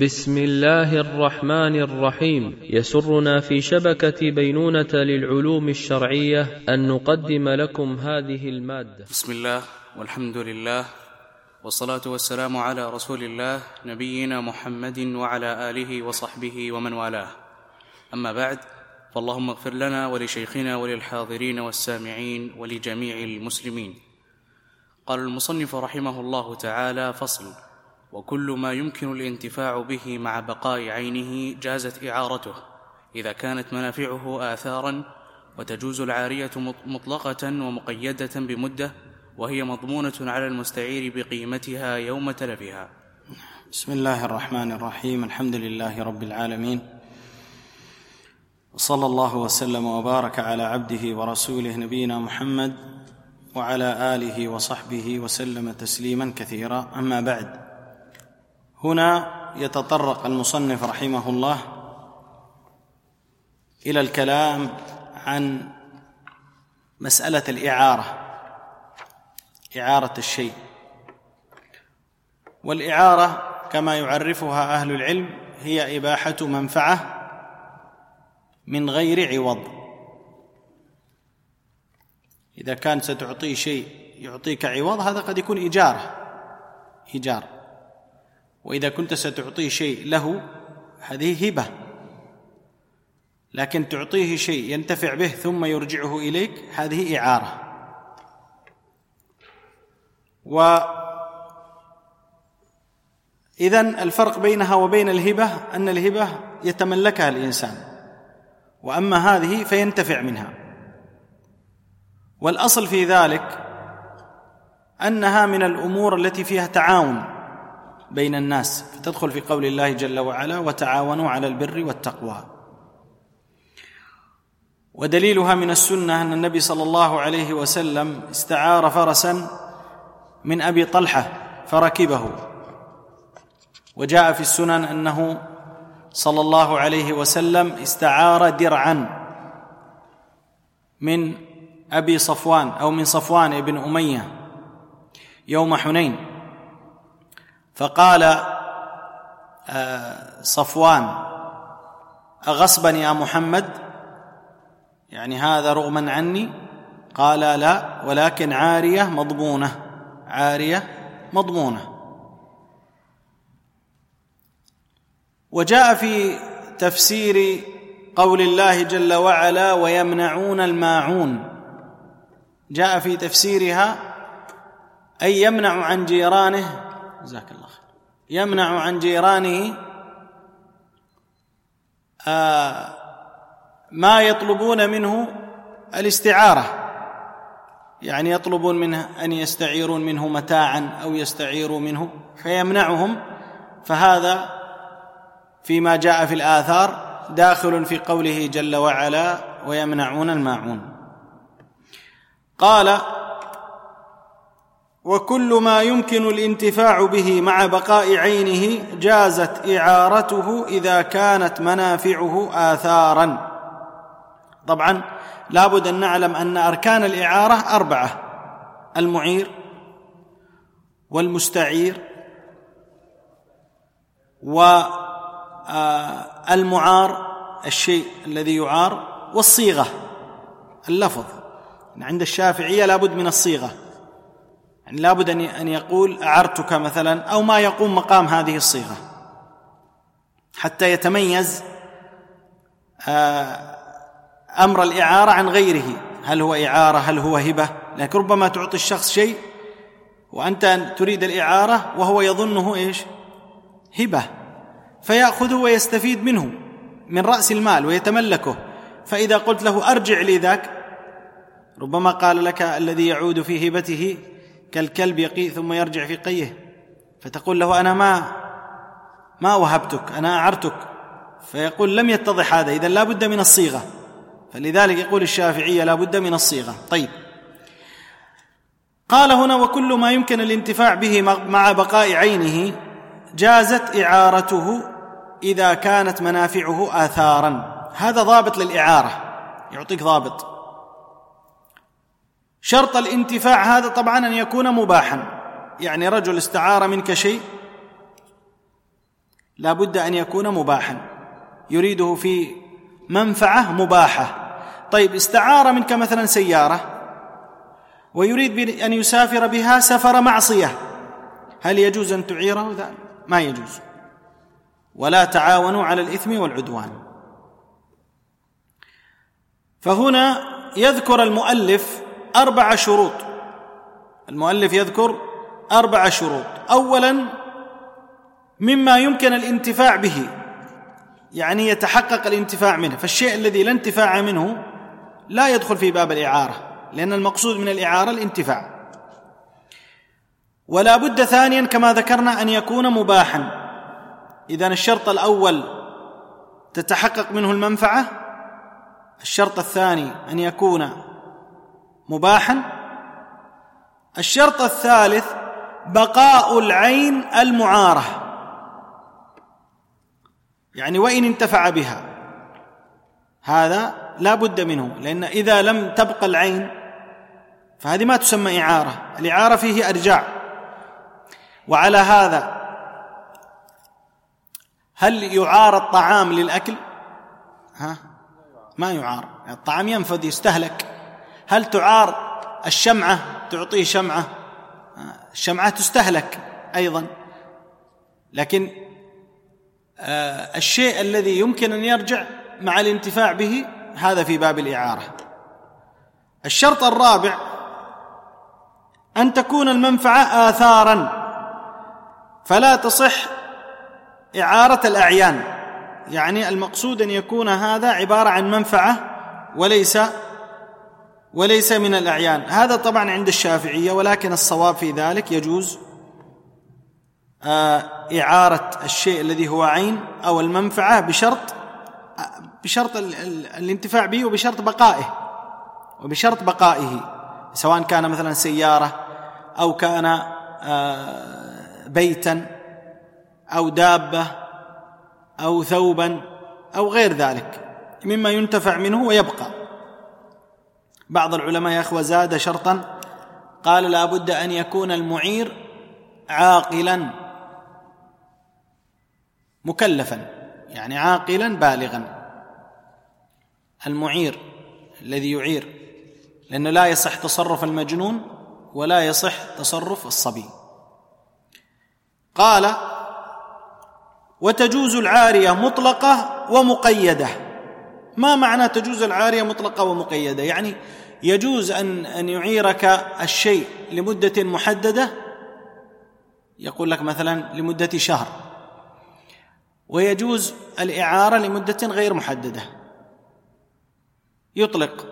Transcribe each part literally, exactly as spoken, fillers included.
بسم الله الرحمن الرحيم. يسرنا في شبكة بينونة للعلوم الشرعية أن نقدم لكم هذه المادة. بسم الله والحمد لله والصلاة والسلام على رسول الله نبينا محمد وعلى آله وصحبه ومن والاه. أما بعد، فاللهم اغفر لنا ولشيخنا وللحاضرين والسامعين ولجميع المسلمين. قال المصنف رحمه الله تعالى: فصل: وكل ما يمكن الانتفاع به مع بقاء عينه جازت إعارته إذا كانت منافعه آثارا، وتجوز العارية مطلقة ومقيدة بمدة، وهي مضمونة على المستعير بقيمتها يوم تلفها. بسم الله الرحمن الرحيم. الحمد لله رب العالمين، وصلى الله وسلم وبارك على عبده ورسوله نبينا محمد وعلى آله وصحبه وسلم تسليما كثيرا. أما بعد، هنا يتطرق المصنف رحمه الله إلى الكلام عن مسألة الإعارة، إعارة الشيء. والإعارة كما يعرفها أهل العلم هي إباحة منفعة من غير عوض. إذا كان ستعطيه شيء يعطيك عوض، هذا قد يكون إيجارة إيجار. وإذا كنت ستعطيه شيء له، هذه هبة. لكن تعطيه شيء ينتفع به ثم يرجعه إليك، هذه إعارة. وإذن الفرق بينها وبين الهبة أن الهبة يتملكها الإنسان، وأما هذه فينتفع منها. والأصل في ذلك أنها من الأمور التي فيها تعاون بين الناس، فتدخل في قول الله جل وعلا: وتعاونوا على البر والتقوى. ودليلها من السنة أن النبي صلى الله عليه وسلم استعار فرسا من أبي طلحة فركبه، وجاء في السنن أنه صلى الله عليه وسلم استعار درعا من أبي صفوان أو من صفوان بن أمية يوم حنين، فقال صفوان: أغصبا يا محمد؟ يعني هذا رغما عني؟ قال: لا، ولكن عارية مضمونة، عارية مضمونة. وجاء في تفسير قول الله جل وعلا: ويمنعون الماعون، جاء في تفسيرها أي يمنع عن جيرانه، جزاك الله خير، يمنع عن جيرانه آه ما يطلبون منه الاستعارة، يعني يطلبون منه أن يستعيرون منه متاعا أو يستعيروا منه فيمنعهم. فهذا فيما جاء في الآثار داخل في قوله جل وعلا: ويمنعون الماعون. قال: وكل ما يمكن الانتفاع به مع بقاء عينه جازت إعارته إذا كانت منافعه آثارا. طبعا لابد أن نعلم أن أركان الإعارة أربعة: المعير والمستعير والمعار الشيء الذي يعار، والصيغة اللفظ. عند الشافعية لابد من الصيغة، يعني لابد أن يقول أعرتك مثلا، أو ما يقوم مقام هذه الصيغة، حتى يتميز أمر الإعارة عن غيره. هل هو إعارة؟ هل هو هبة؟ لكن ربما تعطي الشخص شيء وأنت تريد الإعارة وهو يظنه إيش؟ هبة، فيأخذه ويستفيد منه من رأس المال ويتملكه. فإذا قلت له أرجع لي ذاك، ربما قال لك: الذي يعود في هبته كالكلب يقي ثم يرجع في قيه. فتقول له: أنا ما ما وهبتك، أنا أعرتك. فيقول: لم يتضح هذا، إذن لا بد من الصيغة. فلذلك يقول الشافعية لا بد من الصيغة. طيب، قال هنا: وكل ما يمكن الانتفاع به مع بقاء عينه جازت إعارته إذا كانت منافعه آثارا. هذا ضابط للإعارة، يعطيك ضابط. شرط الانتفاع هذا طبعا أن يكون مباحا، يعني رجل استعار منك شيء لا بد أن يكون مباحا، يريده في منفعة مباحة. طيب استعار منك مثلا سيارة ويريد أن يسافر بها سفر معصية، هل يجوز أن تعيره؟ ذلك ما يجوز. ولا تعاونوا على الإثم والعدوان. فهنا يذكر المؤلف أربع شروط. المؤلف يذكر أربع شروط. أولا مما يمكن الانتفاع به، يعني يتحقق الانتفاع منه، فالشيء الذي لا انتفاع منه لا يدخل في باب الإعارة، لأن المقصود من الإعارة الانتفاع. ولا بد ثانيا كما ذكرنا أن يكون مباحا. إذن الشرط الأول تتحقق منه المنفعة، الشرط الثاني أن يكون مباحا، الشرط الثالث بقاء العين المعارة، يعني وإن انتفع بها هذا لا بد منه، لأن إذا لم تبقى العين فهذه ما تسمى إعارة. الإعارة فيه أرجاع. وعلى هذا هل يعار الطعام للأكل؟ ها؟ ما يعار، الطعام ينفد يستهلك. هل تعار الشمعة؟ تعطيه شمعة، الشمعة تستهلك أيضا. لكن آه الشيء الذي يمكن أن يرجع مع الانتفاع به هذا في باب الإعارة. الشرط الرابع أن تكون المنفعة آثارا، فلا تصح إعارة الأعيان، يعني المقصود أن يكون هذا عبارة عن منفعة وليس وليس من الأعيان. هذا طبعا عند الشافعية، ولكن الصواب في ذلك يجوز إعارة الشيء الذي هو عين أو المنفعة بشرط بشرط الانتفاع به وبشرط بقائه وبشرط بقائه سواء كان مثلا سيارة أو كان بيتا أو دابة أو ثوبا أو غير ذلك مما ينتفع منه ويبقى. بعض العلماء يا أخوة زاد شرطا، قال لا بد أن يكون المعير عاقلا مكلفا، يعني عاقلا بالغا. المعير الذي يعير، لأنه لا يصح تصرف المجنون ولا يصح تصرف الصبي. قال وتجوز العارية مطلقة ومقيدة. ما معنى تجوز العارية مطلقة ومقيدة؟ يعني يجوز أن أن يعيرك الشيء لمدة محددة، يقول لك مثلا لمدة شهر، ويجوز الإعارة لمدة غير محددة، يطلق.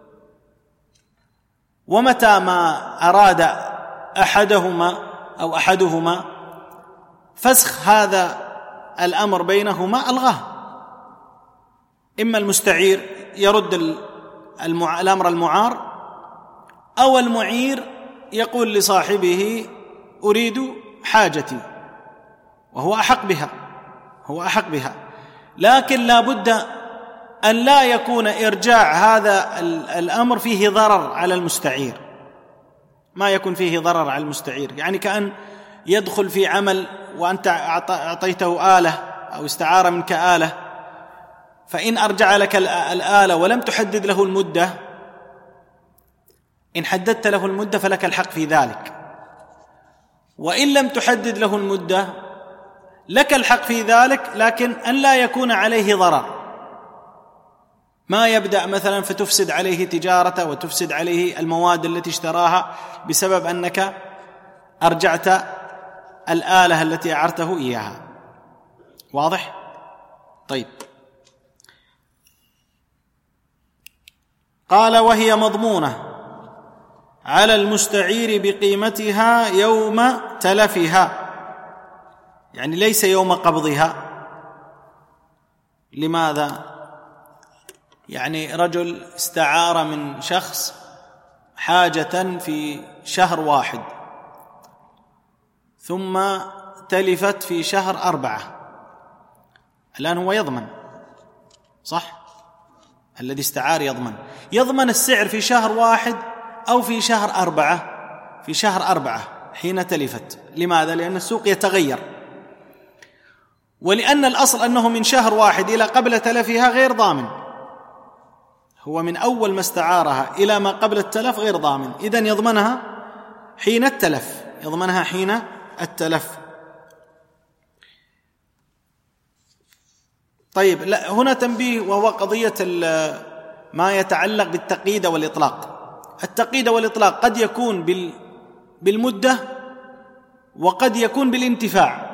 ومتى ما أراد أحدهما أو أحدهما فسخ هذا الأمر بينهما ألغاه. إما المستعير يرد المع... الأمر المعار، أو المعير يقول لصاحبه أريد حاجتي، وهو أحق بها هو أحق بها لكن لا بد أن لا يكون إرجاع هذا الأمر فيه ضرر على المستعير، ما يكون فيه ضرر على المستعير. يعني كأن يدخل في عمل وأنت أعطيته آلة أو استعار منك آلة، فإن أرجع لك الآلة ولم تحدد له المدة، إن حددت له المدة فلك الحق في ذلك، وإن لم تحدد له المدة لك الحق في ذلك، لكن أن لا يكون عليه ضرر. ما يبدأ مثلا فتفسد عليه تجارته وتفسد عليه المواد التي اشتراها بسبب أنك أرجعت الآلة التي أعرته إياها. واضح؟ طيب. قال وهي مضمونة على المستعير بقيمتها يوم تلفها، يعني ليس يوم قبضها. لماذا؟ يعني رجل استعار من شخص حاجة في شهر واحد ثم تلفت في شهر أربعة، الآن هو يضمن، صح؟ الذي استعار يضمن يضمن السعر في شهر واحد أو في شهر أربعة في شهر أربعة حين تلفت. لماذا؟ لأن السوق يتغير، ولأن الأصل أنه من شهر واحد إلى قبل تلفها غير ضامن، هو من أول ما استعارها إلى ما قبل التلف غير ضامن، إذن يضمنها حين التلف، يضمنها حين التلف. طيب، لا هنا تنبيه، وهو قضية ما يتعلق بالتقييد والإطلاق. التقييد والإطلاق قد يكون بالمدة وقد يكون بالانتفاع.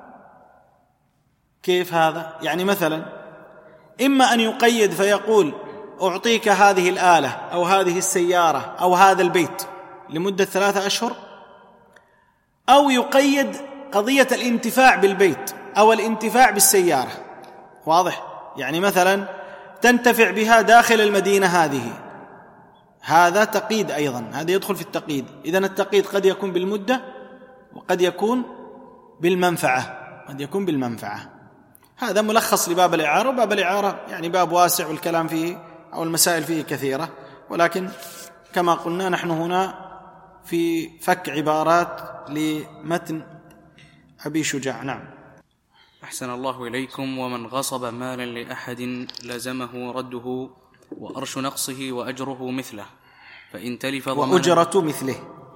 كيف هذا؟ يعني مثلا إما أن يقيد فيقول أعطيك هذه الآلة أو هذه السيارة أو هذا البيت لمدة ثلاثة أشهر، أو يقيد قضية الانتفاع بالبيت أو الانتفاع بالسيارة. واضح؟ يعني مثلا تنتفع بها داخل المدينة هذه، هذا تقييد أيضا، هذا يدخل في التقييد. إذن التقييد قد يكون بالمدة وقد يكون بالمنفعة، قد يكون بالمنفعة. هذا ملخص لباب الإعارة، وباب الإعارة يعني باب واسع والكلام فيه أو المسائل فيه كثيرة، ولكن كما قلنا نحن هنا في فك عبارات لمتن أبي شجاع. نعم. أحسن الله إليكم. ومن غصب مالا لأحد لزمه رده وأرش نقصه وأجره مثله، فإن تلف ضمانه وأجرة مثله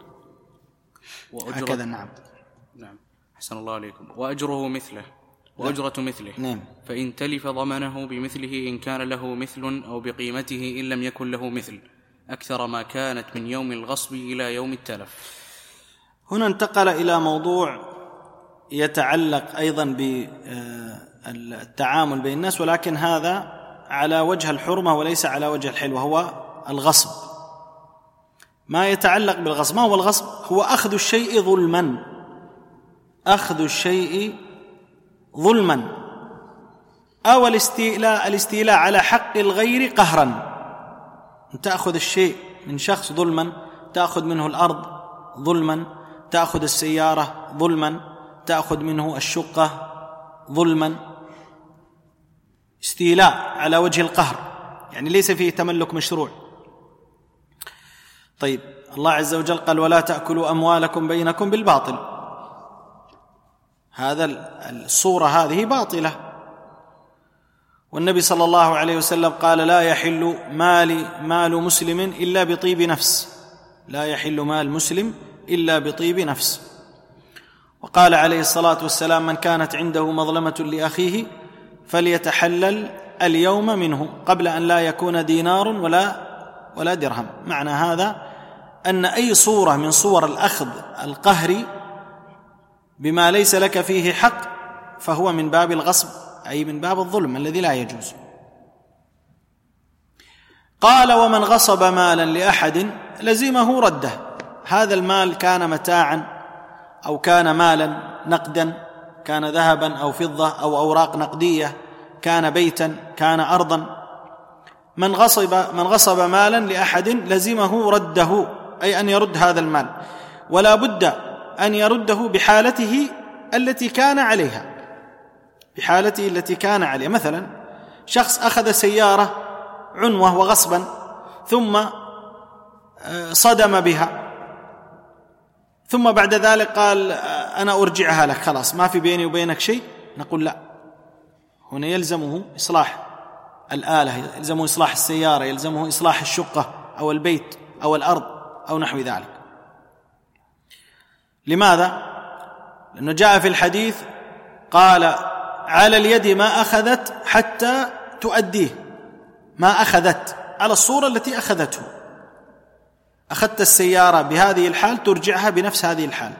وأجرة هكذا. نعم. نعم. أحسن الله عليكم. وأجره مثله وأجرة مثله. نعم. فإن تلف ضمنه بمثله إن كان له مثل، أو بقيمته إن لم يكن له مثل، أكثر ما كانت من يوم الغصب إلى يوم التلف. هنا انتقل إلى موضوع يتعلق أيضا بالتعامل بين الناس، ولكن هذا على وجه الحرمة وليس على وجه الحل، وهو الغصب. ما يتعلق بالغصب. ما هو الغصب؟ هو أخذ الشيء ظلما، أخذ الشيء ظلما، أو الاستيلاء، الاستيلاء على حق الغير قهرا. تأخذ الشيء من شخص ظلما، تأخذ منه الأرض ظلما، تأخذ السيارة ظلما، تأخذ منه الشقة ظلما، استيلاء على وجه القهر، يعني ليس فيه تملك مشروع. طيب، الله عز وجل قال ولا تأكلوا أموالكم بينكم بالباطل، هذا الصورة هذه باطلة. والنبي صلى الله عليه وسلم قال لا يحل مال مال مسلم إلا بطيب نفس، لا يحل مال مسلم إلا بطيب نفس. وقال عليه الصلاة والسلام من كانت عنده مظلمة لأخيه فليتحلل اليوم منه قبل أن لا يكون دينار ولا ولا درهم. معنى هذا أن أي صورة من صور الأخذ القهري بما ليس لك فيه حق فهو من باب الغصب، أي من باب الظلم الذي لا يجوز. قال ومن غصب مالا لأحد لزمه رده. هذا المال كان متاعا أو كان مالا نقدا، كان ذهبا أو فضة أو أوراق نقدية، كان بيتا، كان أرضا. من غصب من غصب مالا لأحد لزمه رده، أي أن يرد هذا المال، ولا بد أن يرده بحالته التي كان عليها، بحالته التي كان عليها. مثلا شخص أخذ سيارة عنوة وغصبا ثم صدم بها، ثم بعد ذلك قال أنا أرجعها لك، خلاص ما في بيني وبينك شيء. نقول لا، هنا يلزمه إصلاح الآلة، يلزمه إصلاح السيارة، يلزمه إصلاح الشقة أو البيت أو الأرض أو نحو ذلك. لماذا؟ لأنه جاء في الحديث قال على اليد ما أخذت حتى تؤديه، ما أخذت على الصورة التي أخذته. أخذت السيارة بهذه الحال ترجعها بنفس هذه الحال.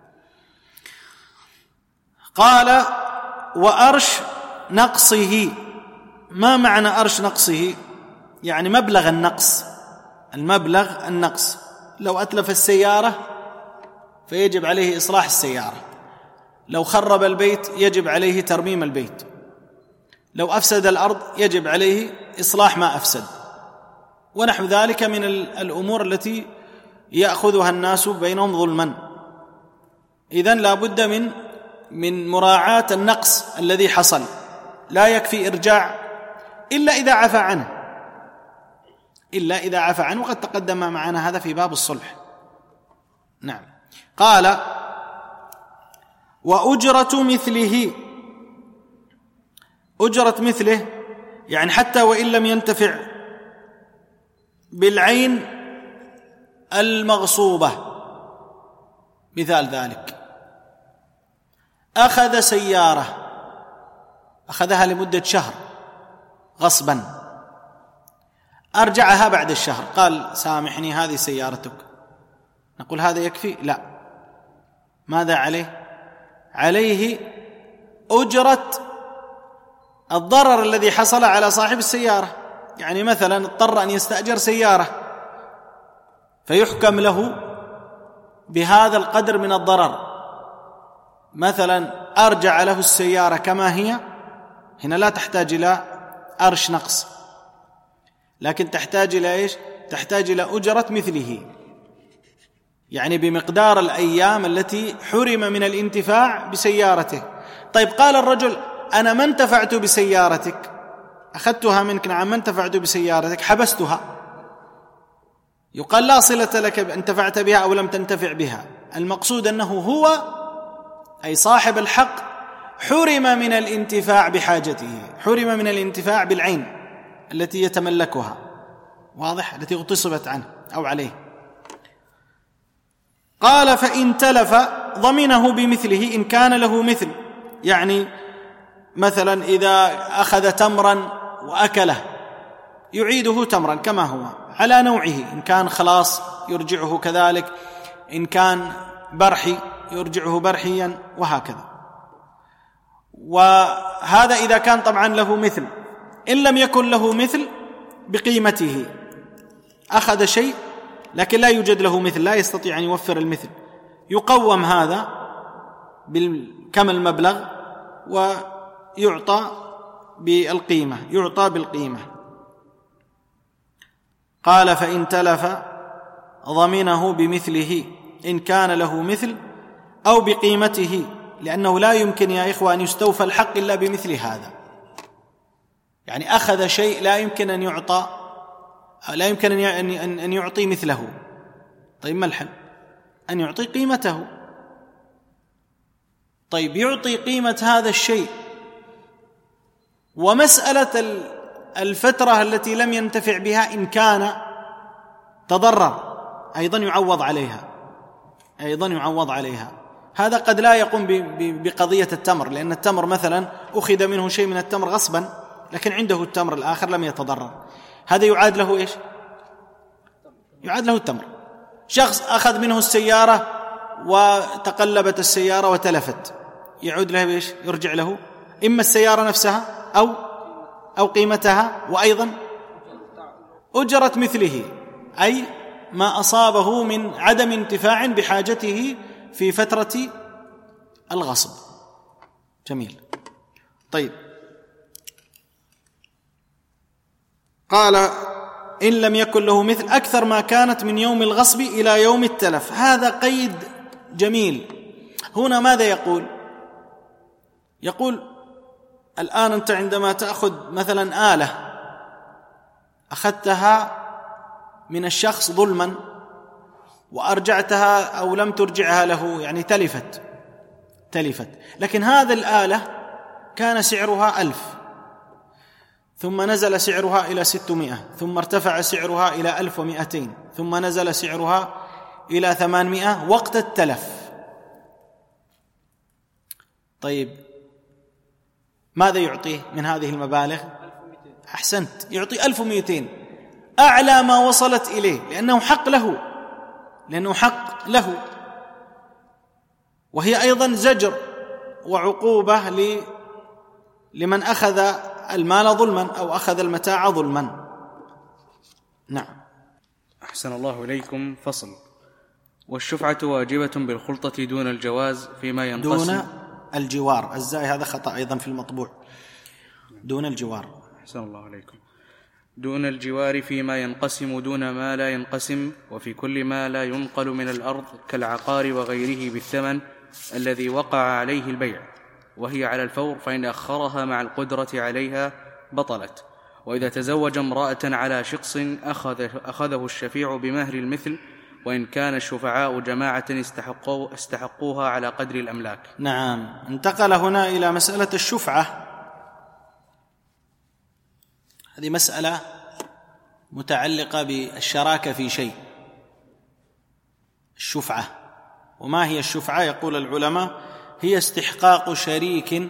قال وأرش نقصه. ما معنى أرش نقصه؟ يعني مبلغ النقص، المبلغ النقص. لو أتلف السيارة فيجب عليه إصلاح السيارة، لو خرب البيت يجب عليه ترميم البيت، لو أفسد الأرض يجب عليه إصلاح ما أفسد، ونحو ذلك من الأمور التي يأخذها الناس بينهم ظلما. إذن لا بد من من مراعاة النقص الذي حصل، لا يكفي إرجاع إلا إذا عفى عنه، إلا إذا عفى عنه، وقد تقدم معنا هذا في باب الصلح. نعم. قال وأجرة مثله. أجرة مثله، يعني حتى وإن لم ينتفع بالعين المغصوبة. مثال ذلك: أخذ سيارة، أخذها لمدة شهر غصبا، أرجعها بعد الشهر، قال سامحني هذه سيارتك، نقول هذا يكفي؟ لا. ماذا عليه؟ عليه أجرة الضرر الذي حصل على صاحب السيارة. يعني مثلا اضطر أن يستأجر سيارة فيحكم له بهذا القدر من الضرر، مثلا أرجع له السيارة كما هي، هنا لا تحتاج إلى أرش نقص، لكن تحتاج إلى إيش؟ تحتاج إلى أجرة مثله، يعني بمقدار الأيام التي حرم من الانتفاع بسيارته. طيب قال الرجل: أنا ما انتفعت بسيارتك، أخذتها منك، نعم ما انتفعت بسيارتك، حبستها. يقال لا صلة لك انتفعت بها أو لم تنتفع بها، المقصود أنه هو أي صاحب الحق حرم من الانتفاع بحاجته، حرم من الانتفاع بالعين التي يتملكها، واضح؟ التي اغتصبت عنه أو عليه. قال: فإن تلف ضمنه بمثله إن كان له مثل، يعني مثلا إذا أخذ تمرا وأكله يعيده تمرا كما هو على نوعه، إن كان خلاص يرجعه كذلك، إن كان برحي يرجعه برحيا، وهكذا. وهذا إذا كان طبعا له مثل. إن لم يكن له مثل بقيمته، أخذ شيء لكن لا يوجد له مثل، لا يستطيع أن يوفر المثل، يقوم هذا كم المبلغ ويعطى بالقيمة، يعطى بالقيمة. قال: فإن تلف ضمنه بمثله إن كان له مثل أو بقيمته، لأنه لا يمكن يا إخوة أن يستوفى الحق إلا بمثل هذا. يعني أخذ شيء لا يمكن أن يعطى، لا يمكن أن يعطي مثله. طيب ما الحل؟ أن يعطي قيمته. طيب يعطي قيمة هذا الشيء، ومسألة الفترة التي لم ينتفع بها إن كان تضرر أيضا يعوض عليها، أيضا يعوض عليها. هذا قد لا يقوم بقضية التمر، لأن التمر مثلا أخذ منه شيء من التمر غصبا، لكن عنده التمر الآخر لم يتضرر، هذا يعاد له إيش؟ يعاد له التمر. شخص أخذ منه السيارة وتقلبت السيارة وتلفت، يعود له إيش؟ يرجع له إما السيارة نفسها أو أو قيمتها، وأيضا أجرة مثله، أي ما أصابه من عدم انتفاع بحاجته في فترة الغصب. جميل. طيب، قال: إن لم يكن له مثل أكثر ما كانت من يوم الغصب إلى يوم التلف. هذا قيد جميل. هنا ماذا يقول؟ يقول: الآن أنت عندما تأخذ مثلا آلة أخذتها من الشخص ظلما وأرجعتها أو لم ترجعها له، يعني تلفت تلفت لكن هذه الآلة كان سعرها ألف، ثم نزل سعرها إلى ستمائة، ثم ارتفع سعرها إلى ألف ومئتين، ثم نزل سعرها إلى ثمانمائة وقت التلف. طيب ماذا يعطيه من هذه المبالغ؟ أحسنت، يعطي ألف ومئتين، أعلى ما وصلت إليه، لأنه حق له، لأنه حق له، وهي أيضا زجر وعقوبة لمن أخذ المال ظلما أو أخذ المتاع ظلما. نعم. أحسن الله إليكم. فصل: والشفعة واجبة بالخلطة دون الجواز فيما ينقسم دون الجوار. الزاي هذا خطأ أيضا في المطبوع، دون الجوار. أحسن الله عليكم. دون الجوار فيما ينقسم دون ما لا ينقسم، وفي كل ما لا ينقل من الأرض كالعقار وغيره بالثمن الذي وقع عليه البيع، وهي على الفور، فإن أخرها مع القدرة عليها بطلت. وإذا تزوج امرأة على شخص أخذ أخذه الشفيع بمهر المثل، وإن كان الشفعاء جماعة استحقوا استحقوها على قدر الأملاك. نعم. انتقل هنا إلى مسألة الشفعة هذه مسألة متعلقة بالشراكة في شيء، الشفعة. وما هي الشفعة؟ يقول العلماء: هي استحقاق شريك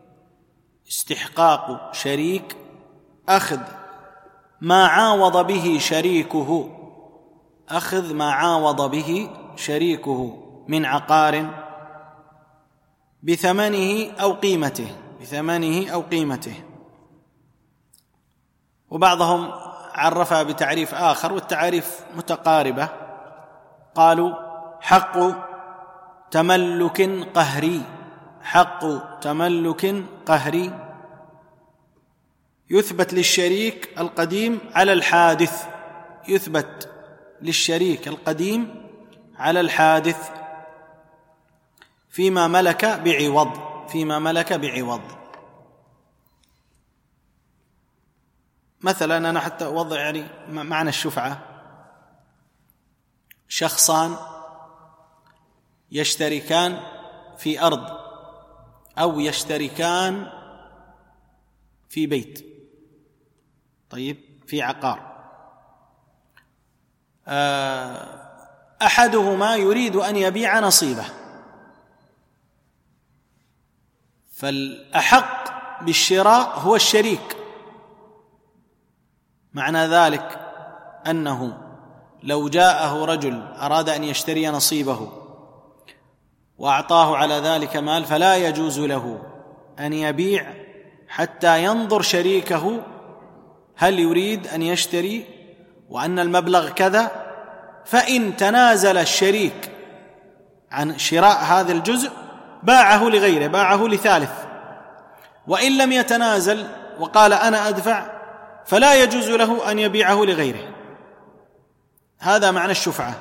استحقاق شريك أخذ ما عاوض به شريكه أخذ ما عاوض به شريكه من عقار بثمنه أو قيمته بثمنه أو قيمته. وبعضهم عرفها بتعريف آخر، والتعريف متقاربة. قالوا: حق تملك قهري حق تملك قهري يثبت للشريك القديم على الحادث يثبت للشريك القديم على الحادث فيما ملك بعوض فيما ملك بعوض. مثلا أنا حتى أوضع يعني معنى الشفعة: شخصان يشتركان في أرض أو يشتركان في بيت، طيب، في عقار. أحدهما يريد أن يبيع نصيبه، فالأحق بالشراء هو الشريك. معنى ذلك أنه لو جاءه رجل أراد أن يشتري نصيبه وأعطاه على ذلك مال، فلا يجوز له أن يبيع حتى ينظر شريكه هل يريد أن يشتري وأن المبلغ كذا. فإن تنازل الشريك عن شراء هذا الجزء باعه لغيره، باعه لثالث. وإن لم يتنازل وقال أنا أدفع، فلا يجوز له أن يبيعه لغيره. هذا معنى الشفعة.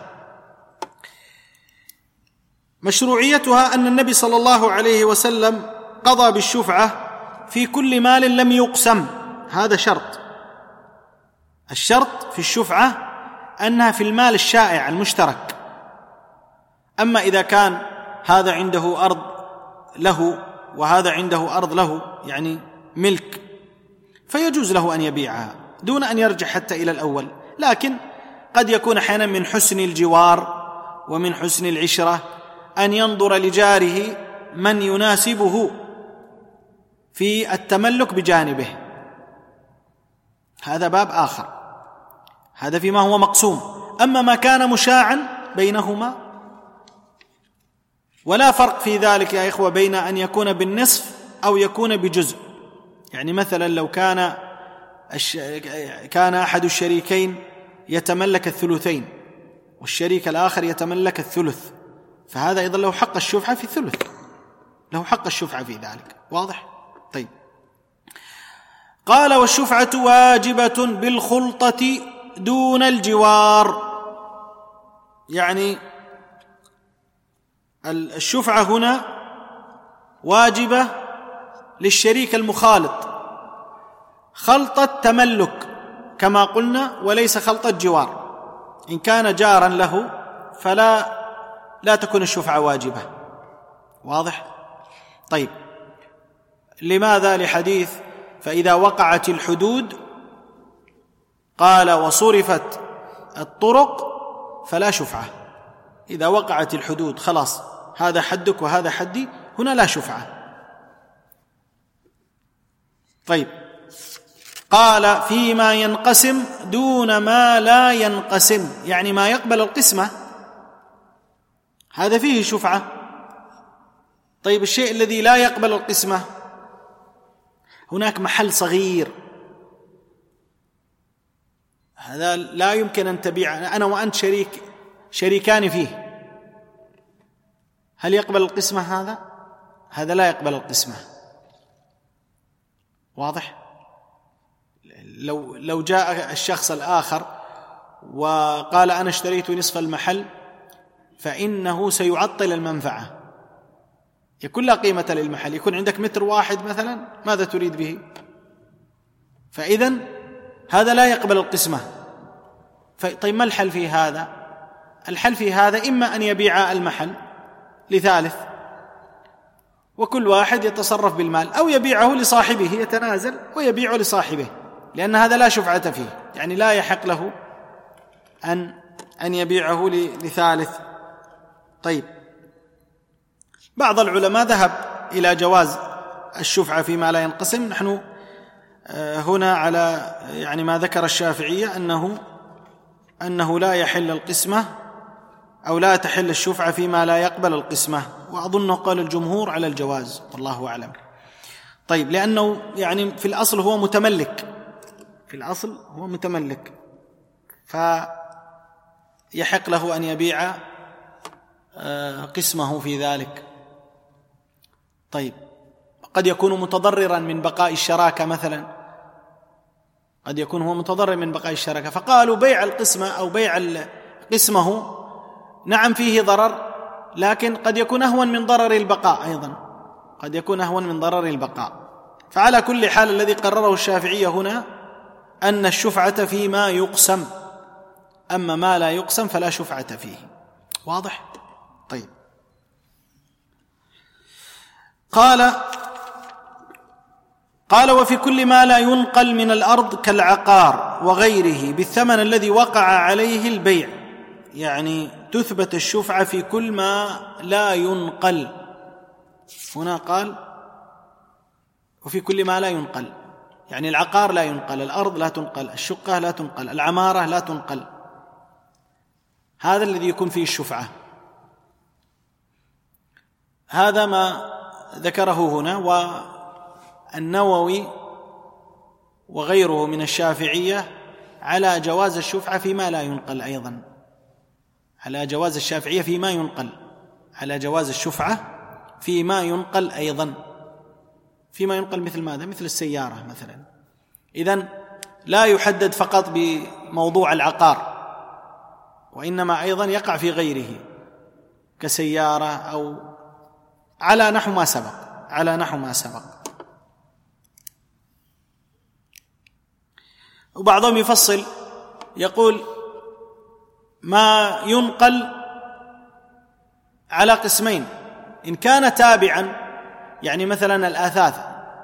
مشروعيتها أن النبي صلى الله عليه وسلم قضى بالشفعة في كل مال لم يقسم. هذا شرط. الشرط في الشفعة أنها في المال الشائع المشترك. أما إذا كان هذا عنده أرض له وهذا عنده أرض له، يعني ملك، فيجوز له أن يبيعها دون أن يرجع حتى إلى الأول. لكن قد يكون أحيانا من حسن الجوار ومن حسن العشرة أن ينظر لجاره من يناسبه في التملك بجانبه. هذا باب آخر، هذا فيما هو مقسوم. أما ما كان مشاعا بينهما، ولا فرق في ذلك يا إخوة بين أن يكون بالنصف أو يكون بجزء. يعني مثلا لو كان الش... كان أحد الشريكين يتملك الثلثين والشريك الآخر يتملك الثلث، فهذا أيضا له حق الشفعة في الثلث، له حق الشفعة في ذلك. واضح؟ طيب. قال: والشفعة واجبة بالخلطة دون الجوار. يعني الشفعة هنا واجبة للشريك المخالط، خلطة تملك كما قلنا، وليس خلطة جوار. إن كان جارا له فلا لا تكون الشفعة واجبة. واضح؟ طيب. لماذا؟ لحديث: فإذا وقعت الحدود قال وصرفت الطرق فلا شفعة. إذا وقعت الحدود خلاص، هذا حدك وهذا حدي، هنا لا شفعة. طيب. قال: فيما ينقسم دون ما لا ينقسم، يعني ما يقبل القسمة هذا فيه شفعة. طيب، الشيء الذي لا يقبل القسمة، هناك محل صغير هذا لا يمكن أن تبيع، أنا وأنت شريك شريكان فيه، هل يقبل القسمة هذا؟ هذا لا يقبل القسمة. واضح؟ لو لو جاء الشخص الآخر وقال أنا اشتريت نصف المحل، فإنه سيعطل المنفعة، يكون لا قيمة للمحل. يكون عندك متر واحد مثلا، ماذا تريد به؟ فإذن هذا لا يقبل القسمة. طيب، ما الحل في هذا؟ الحل في هذا إما أن يبيع المحل لثالث وكل واحد يتصرف بالمال، أو يبيعه لصاحبه، يتنازل ويبيع لصاحبه. لأن هذا لا شفعة فيه، يعني لا يحق له أن أن يبيعه لثالث. طيب، بعض العلماء ذهب إلى جواز الشفعة فيما لا ينقسم. نحن هنا على يعني ما ذكر الشافعية أنه أنه لا يحل القسمة أو لا تحل الشفعة فيما لا يقبل القسمة، وأظن قال الجمهور على الجواز والله أعلم. طيب، لأنه يعني في الأصل هو متملك، في الأصل هو متملك، فيحق له أن يبيع قسمه في ذلك. طيب، قد يكون متضررا من بقاء الشراكة مثلا، قد يكون هو متضرر من بقاء الشراكة، فقالوا بيع القسمة أو بيع قسمه نعم فيه ضرر، لكن قد يكون أهون من ضرر البقاء أيضا، قد يكون أهون من ضرر البقاء. فعلى كل حال الذي قرره الشافعية هنا أن الشفعة فيما يقسم، أما ما لا يقسم فلا شفعة فيه. واضح؟ طيب، قال قال وفي كل ما لا ينقل من الأرض كالعقار وغيره بالثمن الذي وقع عليه البيع، يعني تثبت الشفعة في كل ما لا ينقل. هنا قال وفي كل ما لا ينقل، يعني العقار لا ينقل، الأرض لا تنقل، الشقة لا تنقل، العمارة لا تنقل، هذا الذي يكون فيه الشفعة. هذا ما ذكره هنا. والنووي وغيره من الشافعية على جواز الشفعة فيما لا ينقل أيضا، على جواز الشافعية فيما ينقل، على جواز الشفعة فيما ينقل أيضا، فيما ينقل مثل ماذا؟ مثل السيارة مثلا. إذن لا يحدد فقط بموضوع العقار، وإنما أيضا يقع في غيره كسيارة أو على نحو ما سبق، على نحو ما سبق. وبعضهم يفصل يقول ما ينقل على قسمين، إن كان تابعا، يعني مثلا الآثاث،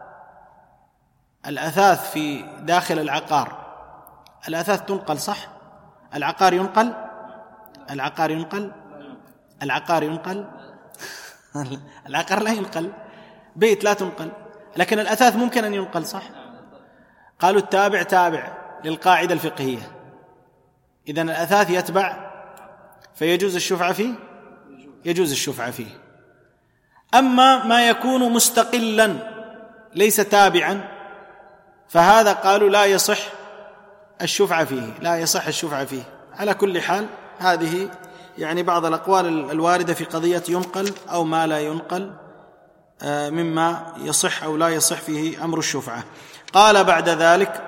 الآثاث في داخل العقار، الآثاث تنقل صح؟ العقار ينقل؟ العقار ينقل؟ العقار ينقل؟ العقار لا ينقل، بيت لا تنقل، لكن الأثاث ممكن أن ينقل صح؟ قالوا التابع تابع للقاعدة الفقهية، إذن الأثاث يتبع فيجوز الشفعة فيه، يجوز الشفعة فيه. أما ما يكون مستقلا ليس تابعا فهذا قالوا لا يصح الشفعة فيه، لا يصح الشفعة فيه. على كل حال هذه يعني بعض الأقوال الواردة في قضية ينقل أو ما لا ينقل مما يصح أو لا يصح فيه أمر الشفعة. قال بعد ذلك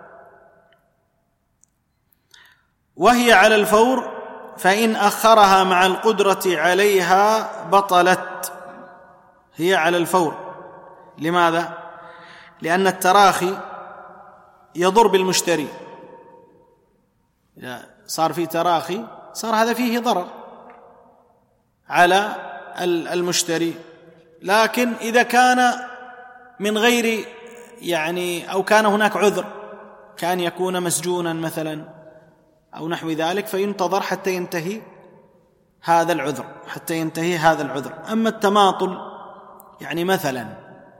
وهي على الفور فإن أخرها مع القدرة عليها بطلت. هي على الفور، لماذا؟ لأن التراخي يضر بالمشتري، إذا صار في تراخي صار هذا فيه ضرر على المشتري. لكن إذا كان من غير يعني أو كان هناك عذر، كان يكون مسجونا مثلا أو نحو ذلك، فينتظر حتى ينتهي هذا العذر، حتى ينتهي هذا العذر. أما التماطل يعني مثلا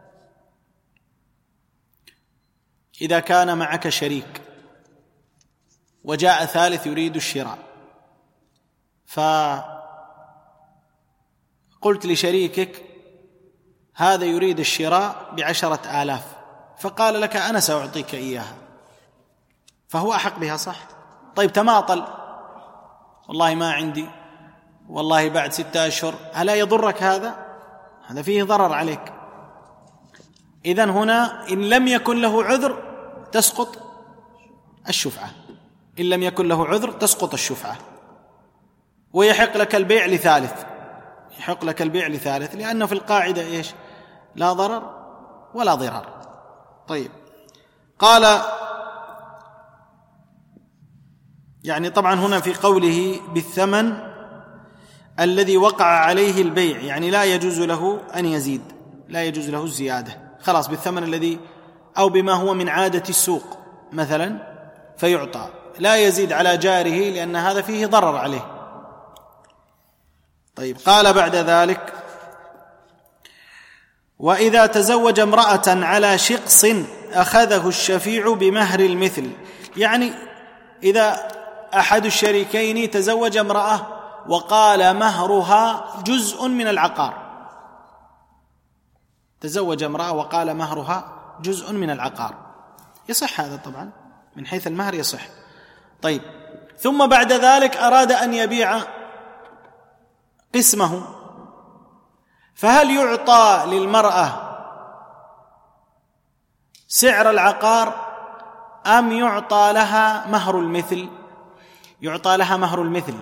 إذا كان معك شريك وجاء ثالث يريد الشراء، فقلت لشريكك هذا يريد الشراء بعشرة آلاف، فقال لك أنا سأعطيك إياها، فهو أحق بها صح؟ طيب تماطل، والله ما عندي، والله بعد ستة أشهر، ألا يضرك هذا؟ هذا فيه ضرر عليك. إذن هنا إن لم يكن له عذر تسقط الشفعة، إن لم يكن له عذر تسقط الشفعة، ويحق لك البيع لثالث، يحق لك البيع لثالث، لأنه في القاعدة إيش؟ لا ضرر ولا ضرار. طيب، قال يعني طبعا هنا في قوله بالثمن الذي وقع عليه البيع، يعني لا يجوز له أن يزيد، لا يجوز له الزيادة، خلاص بالثمن الذي أو بما هو من عادة السوق، مثلا فيعطى، لا يزيد على جاره لأن هذا فيه ضرر عليه. طيب، قال بعد ذلك: وإذا تزوج امرأة على شقص أخذه الشفيع بمهر المثل. يعني إذا أحد الشريكين تزوج امرأة وقال مهرها جزء من العقار، تزوج امرأة وقال مهرها جزء من العقار، يصح هذا طبعا من حيث المهر يصح. طيب، ثم بعد ذلك أراد أن يبيع قسمه، فهل يعطى للمرأة سعر العقار أم يعطى لها مهر المثل؟ يعطى لها مهر المثل.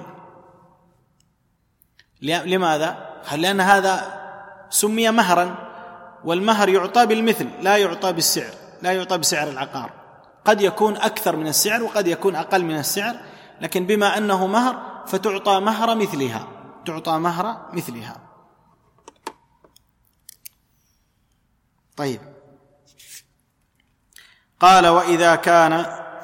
لماذا؟ لأن هذا سمي مهرا، والمهر يعطى بالمثل لا يعطى بالسعر، لا يعطى بسعر العقار. قد يكون أكثر من السعر وقد يكون أقل من السعر، لكن بما أنه مهر فتعطى مهر مثلها، تعطى مهر مثلها. طيب، قال: وإذا كان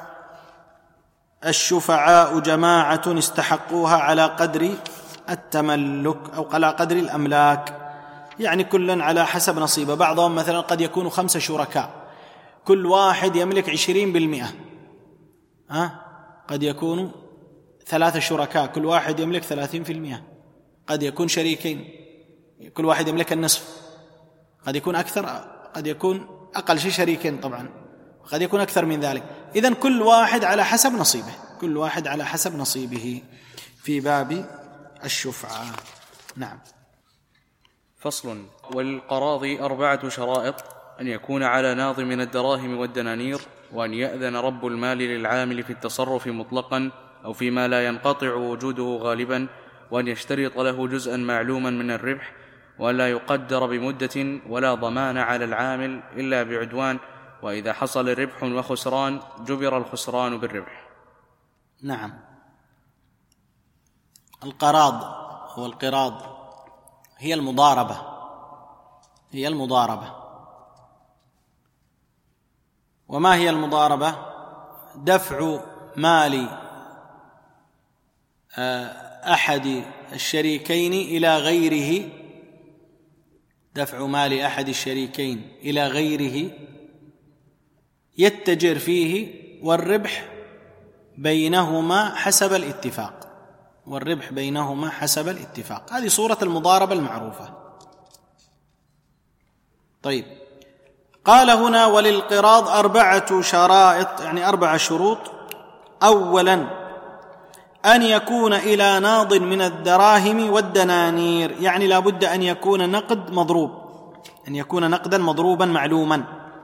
الشفعاء جماعة استحقوها على قدر التملك أو على قدر الأملاك، يعني كل على حسب نصيبه. بعضهم مثلا قد يكونوا خمسة شركاء، كل واحد يملك عشرين بالمئة، ها؟ قد يكونوا ثلاثة شركاء، كل واحد يملك ثلاثين في المئة. قد يكون شريكين، كل واحد يملك النصف. قد يكون أكثر، قد يكون أقل شيء شريكين طبعا، قد يكون أكثر من ذلك. إذن كل واحد على حسب نصيبه، كل واحد على حسب نصيبه في باب الشفعة. نعم. فصل. والقراضي أربعة شرائط: أن يكون على ناظ من الدراهم والدنانير، وأن يأذن رب المال للعامل في التصرف مطلقا أو فيما لا ينقطع وجوده غالبا، وأن يشترط له جزءا معلوما من الربح، وأن لا يقدر بمدة ولا ضمان على العامل إلا بعدوان، وإذا حصل ربح وخسران جبر الخسران بالربح. نعم. القراض هو القراض هي المضاربة، هي المضاربة. وما هي المضاربة؟ دفع مال أحد الشريكين إلى غيره، دفع مال أحد الشريكين إلى غيره يتجر فيه، والربح بينهما حسب الاتفاق، والربح بينهما حسب الاتفاق. هذه صورة المضاربة المعروفة. طيب، قال هنا: وللقراض أربعة شرائط، يعني أربع شروط. أولا، أن يكون إلى ناض من الدراهم والدنانير، يعني لا بد أن يكون نقد مضروب، أن يكون نقدا مضروبا معلوما.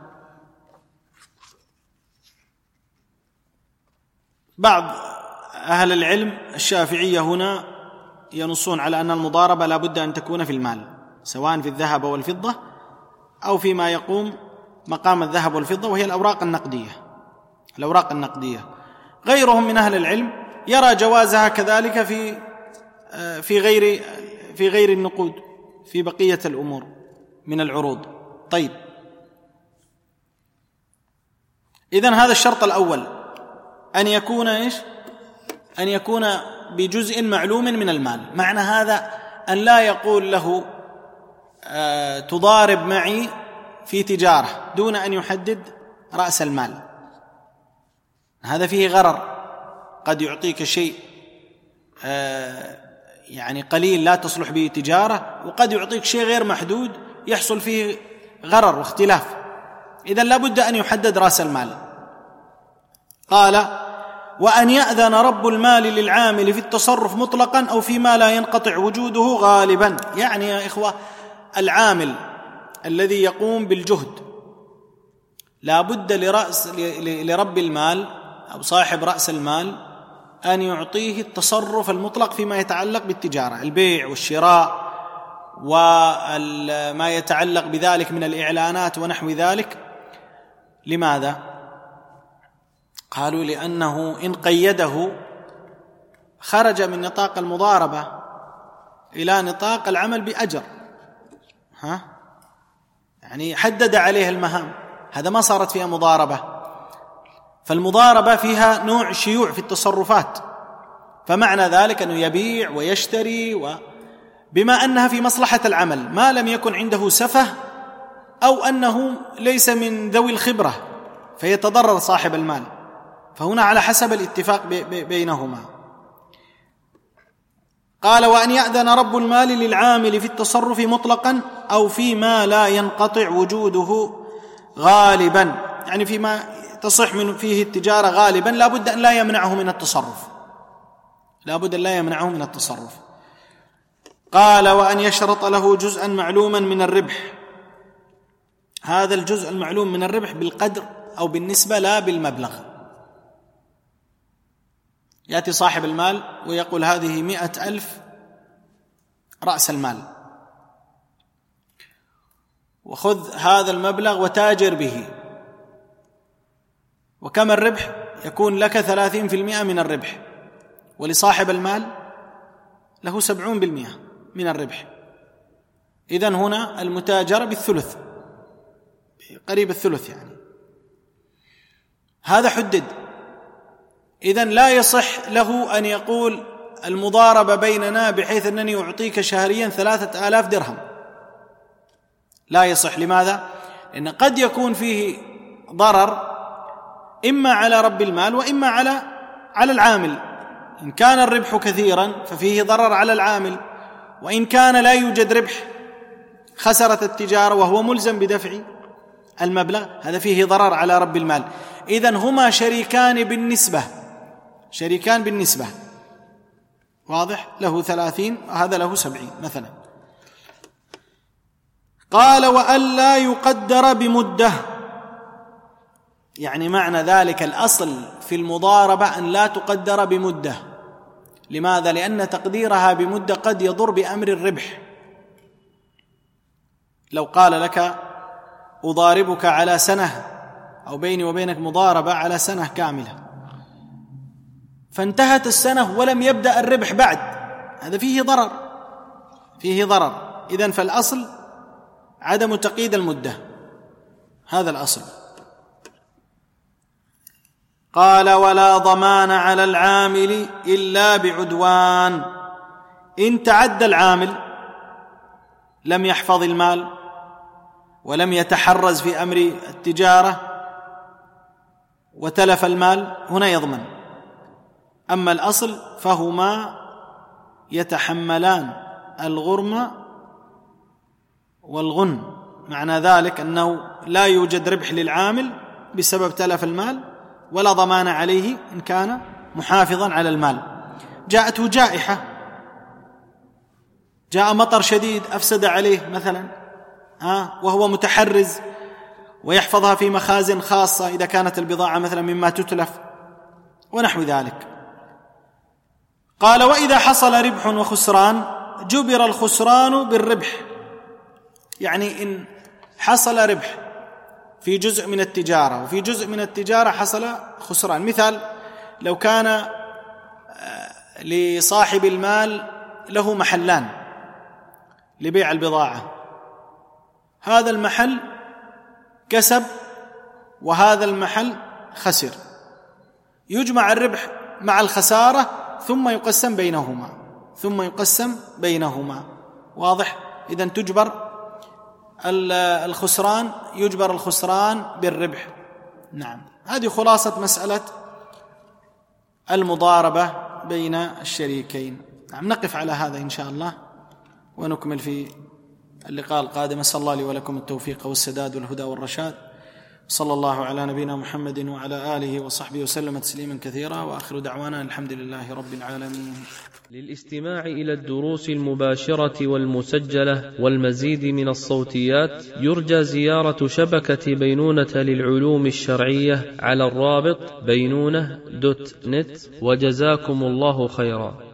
بعض أهل العلم الشافعية هنا ينصون على أن المضاربة لا بد أن تكون في المال، سواء في الذهب والفضة أو فيما يقوم مقام الذهب والفضة، وهي الأوراق النقدية، الأوراق النقدية. غيرهم من أهل العلم يرى جوازها كذلك في في غير في غير النقود، في بقية الأمور من العروض. طيب، إذن هذا الشرط الأول، أن يكون إيش؟ أن يكون بجزء معلوم من المال. معنى هذا أن لا يقول له آه تضارب معي في تجارة دون أن يحدد رأس المال، هذا فيه غرر. قد يعطيك شيء آه يعني قليل لا تصلح به تجارة، وقد يعطيك شيء غير محدود يحصل فيه غرر واختلاف. إذن لا بد أن يحدد رأس المال. قال: وأن يأذن رب المال للعامل في التصرف مطلقا أو فيما لا ينقطع وجوده غالبا. يعني يا إخوة، العامل الذي يقوم بالجهد لا بد لرأس لرب المال أو صاحب رأس المال أن يعطيه التصرف المطلق فيما يتعلق بالتجارة، البيع والشراء وما يتعلق بذلك من الإعلانات ونحو ذلك. لماذا؟ قالوا: لأنه إن قيده خرج من نطاق المضاربة إلى نطاق العمل بأجر، ها؟ يعني حدد عليه المهام، هذا ما صارت فيها مضاربة. فالمضاربة فيها نوع شيوع في التصرفات، فمعنى ذلك أنه يبيع ويشتري، وبما أنها في مصلحة العمل ما لم يكن عنده سفه أو أنه ليس من ذوي الخبرة فيتضرر صاحب المال، فهنا على حسب الاتفاق بينهما. قال: وأن يأذن رب المال للعامل في التصرف مطلقا أو فيما لا ينقطع وجوده غالبا، يعني فيما تصح من فيه التجارة غالبا لا بد أن لا يمنعه من التصرف، لا بد أن لا يمنعه من التصرف. قال: وأن يشرط له جزءا معلوما من الربح، هذا الجزء المعلوم من الربح بالقدر أو بالنسبة لا بالمبلغ. يأتي صاحب المال ويقول: هذه مئة ألف رأس المال، وخذ هذا المبلغ وتاجر به، وكم الربح؟ يكون لك ثلاثين في المئة من الربح، ولصاحب المال له سبعون بالمئة من الربح. إذن هنا المتاجرة بالثلث، قريب الثلث يعني. هذا حدد. إذن لا يصح له أن يقول المضاربة بيننا بحيث أنني أعطيك شهريا ثلاثة آلاف درهم، لا يصح. لماذا؟ لأن قد يكون فيه ضرر إما على رب المال وإما على على العامل. إن كان الربح كثيرا ففيه ضرر على العامل، وإن كان لا يوجد ربح خسرت التجارة وهو ملزم بدفع المبلغ، هذا فيه ضرر على رب المال. إذن هما شريكان بالنسبة، شريكان بالنسبة، واضح؟ له ثلاثين وهذا له سبعين مثلا. قال: وألا يقدر بمدة، يعني معنى ذلك الأصل في المضاربة أن لا تقدر بمدة. لماذا؟ لأن تقديرها بمدة قد يضر بأمر الربح. لو قال لك أضاربك على سنة، أو بيني وبينك مضاربة على سنة كاملة، فانتهت السنة ولم يبدأ الربح بعد، هذا فيه ضرر، فيه ضرر. إذن فالأصل عدم تقييد المدة، هذا الأصل. قال: ولا ضمان على العامل إلا بعدوان، إن تعدى العامل لم يحفظ المال ولم يتحرز في أمر التجارة وتلف المال، هنا يضمن. أما الأصل فهما يتحملان الغرم والغن، معنى ذلك أنه لا يوجد ربح للعامل بسبب تلف المال، ولا ضمان عليه إن كان محافظا على المال. جاءته جائحة، جاء مطر شديد أفسد عليه مثلا، ها وهو متحرز ويحفظها في مخازن خاصة إذا كانت البضاعة مثلا مما تتلف ونحو ذلك. قال: وإذا حصل ربح وخسران جبر الخسران بالربح، يعني إن حصل ربح في جزء من التجارة وفي جزء من التجارة حصل خسران، مثال لو كان لصاحب المال له محلان لبيع البضاعة، هذا المحل كسب وهذا المحل خسر، يجمع الربح مع الخسارة ثم يقسم بينهما ثم يقسم بينهما واضح؟ إذن تجبر الخسران، يجبر الخسران بالربح. نعم، هذه خلاصة مسألة المضاربة بين الشريكين. نعم، نقف على هذا إن شاء الله ونكمل في اللقاء القادم. أسأل الله لي ولكم التوفيق والسداد والهدى والرشاد. صلى الله على نبينا محمد وعلى آله وصحبه وسلم تسليما كثيرا، وآخر دعوانا الحمد لله رب العالمين. للاستماع إلى الدروس المباشرة والمسجلة والمزيد من الصوتيات يرجى زيارة شبكة بينونة للعلوم الشرعية على الرابط بينونة دوت نت، وجزاكم الله خيرا.